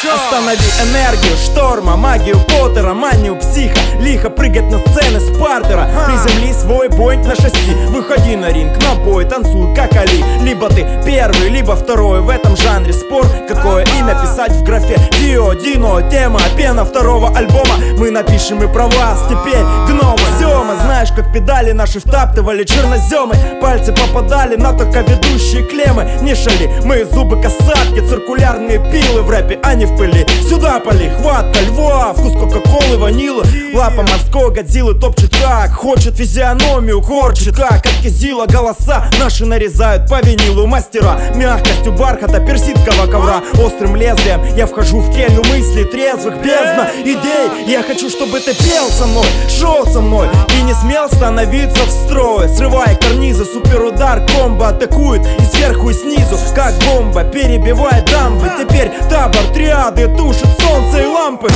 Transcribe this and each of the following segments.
Останови энергию шторма, магию Поттера, манию психа, лихо прыгать на сцены с партера. Приземли свой боинг на шасси, выходи на ринг, на бой, танцуй как Али. Либо ты первый, либо второй, в этом жанре спор. Какое имя писать в графе? Дио, Дино, тема, пена второго альбома. Мы напишем и про вас, теперь гномы. Сёма, знаешь, как педали наши втаптывали черноземы. Пальцы попадали на только ведущие клеммы. Не шали, мы зубы касатки, циркулярные пилы в рэпе, а не в пыли. Сюда пали, хватка льва, вкус кока-колы, ванилы. Лапа морской Годзиллы топчет как хочет, физиономию корчит как от Кизила. Голоса наши нарезают по винилу мастера. Мягкостью бархата персидского ковра, острым лезвием я вхожу в келью мыслей трезвых, бездна идей. Я хочу, чтобы ты пел со мной, шел со мной и не смел становиться в строе. Срывая карнизы, суперудар, комбо атакует и сверху, и снизу, как бомба, перебивает дамбы. Теперь табор триады тушит солнце и лампы.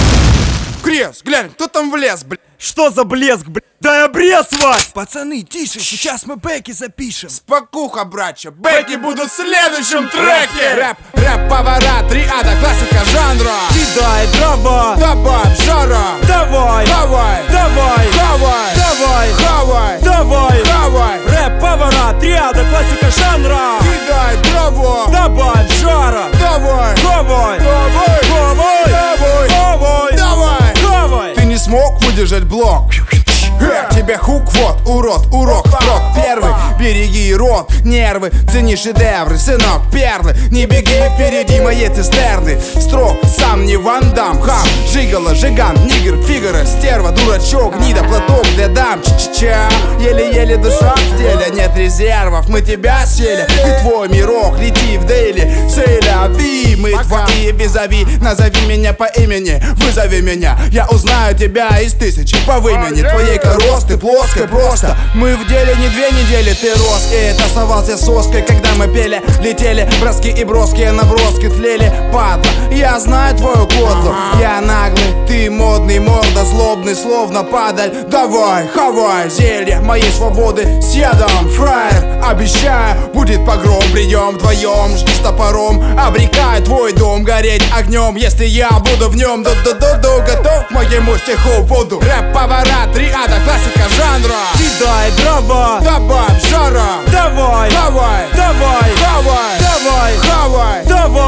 Крес, глянь, кто там влез, блядь? Что за блеск, блядь? Дай обрез, Вась! Пацаны, тише, сейчас мы бэки запишем. Спокуха, братья, бэки будут в следующем треке. Рэп, повара, триада, классика жанра. Кидай дрова, Добавь жара. давай, Хавай, давай, хавай, давай, хавай, давай. хавай. Рэп, повара, триада, классика жанра. Кидай дрова. Добавь жара, Давай, давай, давай, давай, давай, давай, давай. давай. Ты не смог выдержать блок. Тебе хук, вот, урод, урок, трок первый. Береги рот, нервы, цени шедевры. Сынок, перлы, не беги впереди моей цистерны. Строк, сам не Ван Дам. Хам, жигала, жиган, нигер, фигура, стерва, дурачок, гнида, платок для дам. Ча-ча-ча, еле-еле душа в теле. Нет резервов, мы тебя сели. И твой мирок, лети в дейли. Сейляви, мы твои визави. Назови меня по имени, вызови меня. Я узнаю тебя из тысячи по вымени. Твоей росты плоской просто. Мы в деле не 2 недели, ты рос. И тасовался соской, когда мы пели. Летели броски и броские наброски тлели. Падла, я знаю твою кодлу. Я наглый, ты модный, морда злобный, словно падаль. Давай, хавай, зелье моей свободы с ядом. Фраер, обещаю, будет погром. Придем вдвоем, жди с топором. Обрекай твой дом гореть огнем, если я буду в нем. Ду-ду-ду-ду, готов к моему стиху воду. Рэп, повара, триада, классика жанра. Кидай дрова, Добавь жара. давай, Давай, давай, хавай, давай, хавай, давай.